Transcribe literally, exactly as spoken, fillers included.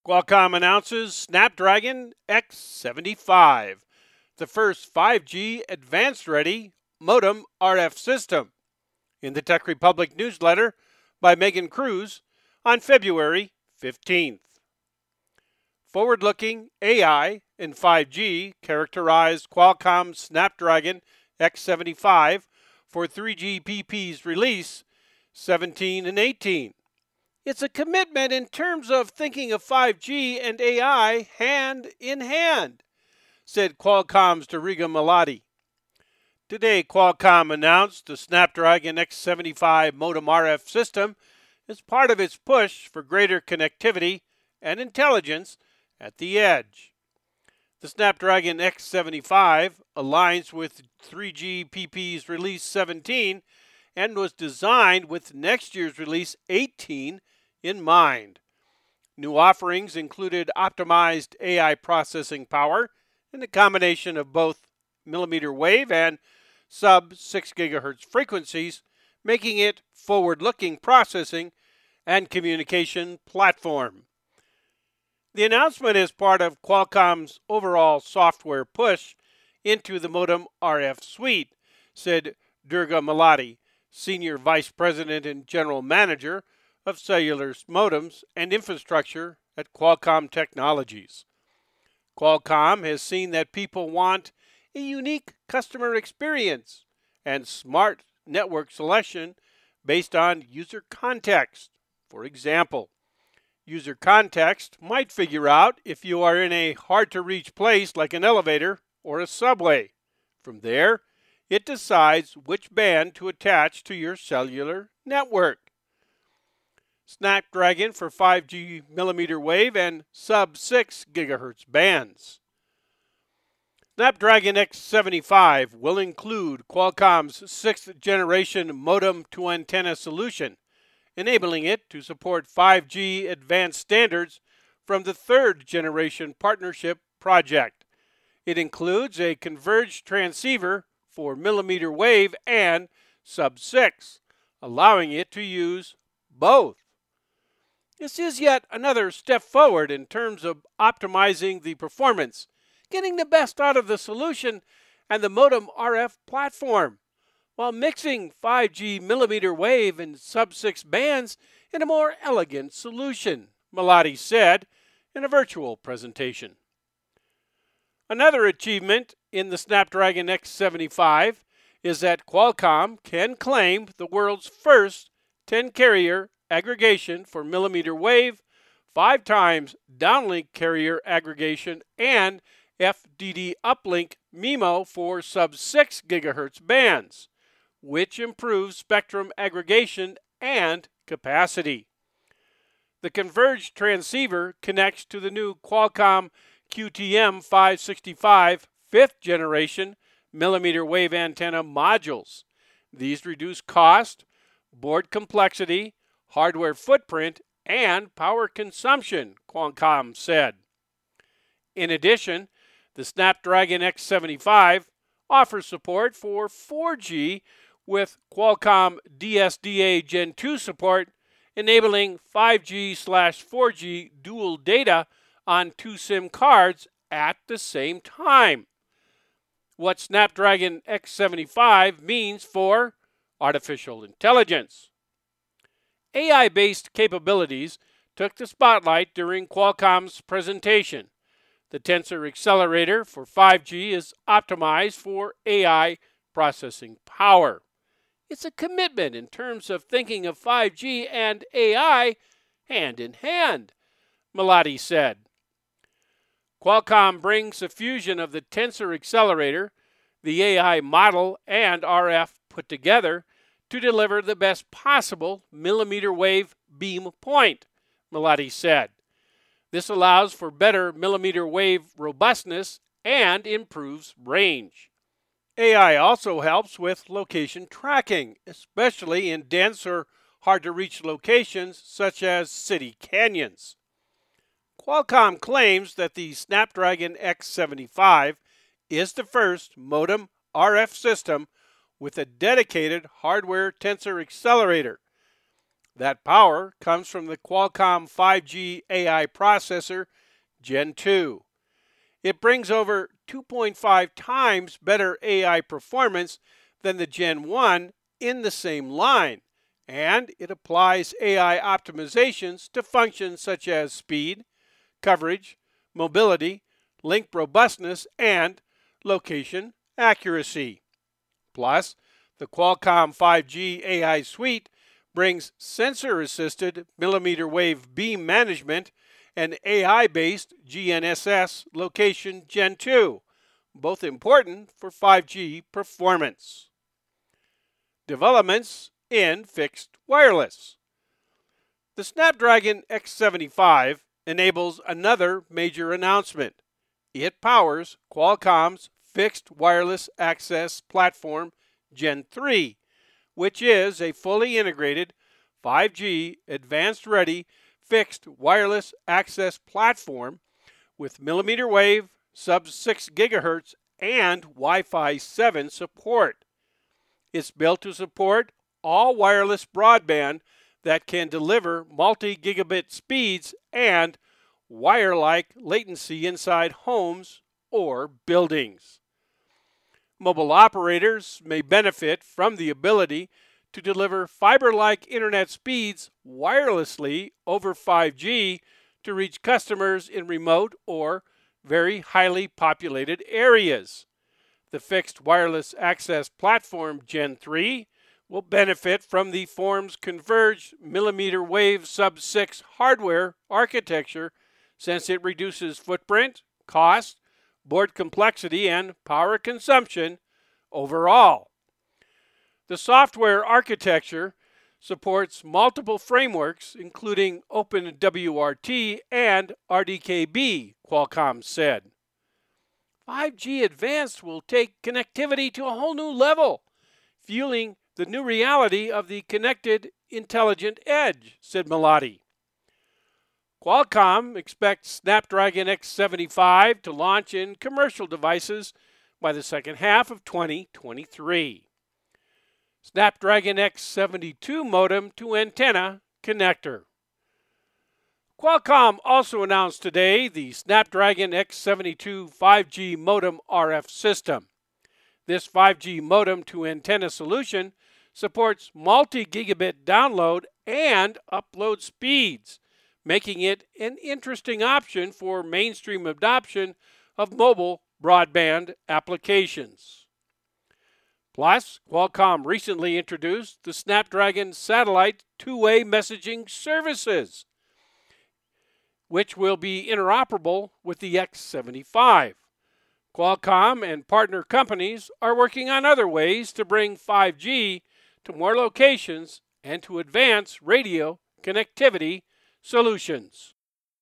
Qualcomm announces Snapdragon X seventy-five, the first five G advanced-ready modem R F system, in the Tech Republic newsletter by Megan Cruz on February fifteenth. Forward-looking A I and five G characterized Qualcomm's Snapdragon X seventy-five for three G P P's release seventeen and eighteen. It's a commitment in terms of thinking of five G and A I hand in hand, said Qualcomm's Dariga Malati. Today, Qualcomm announced the Snapdragon X seventy-five modem R F system as part of its push for greater connectivity and intelligence at the edge. The Snapdragon X seventy-five aligns with three G P P's release seventeen and was designed with next year's release eighteen in mind. New offerings included optimized A I processing power and a combination of both millimeter wave and sub six gigahertz frequencies, making it forward-looking processing and communication platform. The announcement is part of Qualcomm's overall software push into the modem R F suite, said Durga Malati, Senior Vice President and General Manager of Cellular Modems and Infrastructure at Qualcomm Technologies. Qualcomm has seen that people want a unique customer experience and smart network selection based on user context. For example, user context might figure out if you are in a hard-to-reach place like an elevator or a subway. From there, it decides which band to attach to your cellular network. Snapdragon for five G millimeter wave and sub six gigahertz bands. Snapdragon X seventy-five will include Qualcomm's sixth generation modem-to-antenna solution, enabling it to support five G advanced standards from the third generation partnership project. It includes a converged transceiver for millimeter wave and sub six, allowing it to use both. This is yet another step forward in terms of optimizing the performance, getting the best out of the solution and the modem R F platform, while mixing five G millimeter wave and sub six bands in a more elegant solution, Malati said in a virtual presentation. Another achievement in the Snapdragon X seventy-five is that Qualcomm can claim the world's first ten carrier aggregation for millimeter wave, five times downlink carrier aggregation, and F D D uplink MIMO for sub six gigahertz bands, which improves spectrum aggregation and capacity. The converged transceiver connects to the new Qualcomm Q T M five sixty-five fifth generation millimeter wave antenna modules. These reduce cost, board complexity, hardware footprint, and power consumption, Qualcomm said. In addition, the Snapdragon X seventy-five offers support for four G with Qualcomm D S D A Gen two support, enabling five G slash four G dual data on two SIM cards at the same time. What Snapdragon X seventy-five means for artificial intelligence. A I-based capabilities took the spotlight during Qualcomm's presentation. The Tensor Accelerator for five G is optimized for A I processing power. It's a commitment in terms of thinking of five G and A I hand in hand, Malati said. Qualcomm brings a fusion of the Tensor Accelerator, the A I model, and R F put together to deliver the best possible millimeter wave beam point, Malati said. This allows for better millimeter wave robustness and improves range. A I also helps with location tracking, especially in dense or hard-to-reach locations such as city canyons. Qualcomm claims that the Snapdragon X seventy-five is the first modem R F system with a dedicated hardware tensor accelerator. That power comes from the Qualcomm five G A I processor Gen two. It brings over two point five times better A I performance than the Gen one in the same line, and it applies A I optimizations to functions such as speed, coverage, mobility, link robustness, and location accuracy. Plus, the Qualcomm five G A I suite brings sensor-assisted millimeter wave beam management and A I-based G N S S location Gen two, both important for five G performance. Developments in fixed wireless. The Snapdragon X seventy-five enables another major announcement. It powers Qualcomm's fixed wireless access platform Gen three, which is a fully integrated five G advanced-ready fixed wireless access platform with millimeter wave, sub six gigahertz, and Wi-Fi seven support. It's built to support all wireless broadband that can deliver multi-gigabit speeds and wire-like latency inside homes or buildings. Mobile operators may benefit from the ability to deliver fiber-like internet speeds wirelessly over five G to reach customers in remote or very highly populated areas. The fixed wireless access platform Gen three will benefit from the form's converged millimeter wave sub six hardware architecture since it reduces footprint, cost, board complexity, and power consumption overall. The software architecture supports multiple frameworks, including OpenWRT and R D K B, Qualcomm said. five G Advanced will take connectivity to a whole new level, fueling the new reality of the connected intelligent edge, said Melati. Qualcomm expects Snapdragon X seventy-five to launch in commercial devices by the second half of twenty twenty-three. Snapdragon X seventy-two modem to antenna connector. Qualcomm also announced today the Snapdragon X seventy-two five G modem R F system. This five G modem to antenna solution supports multi-gigabit download and upload speeds, making it an interesting option for mainstream adoption of mobile broadband applications. Plus, Qualcomm recently introduced the Snapdragon Satellite two-way messaging services, which will be interoperable with the X seventy-five. Qualcomm and partner companies are working on other ways to bring five G to more locations and to advance radio connectivity solutions.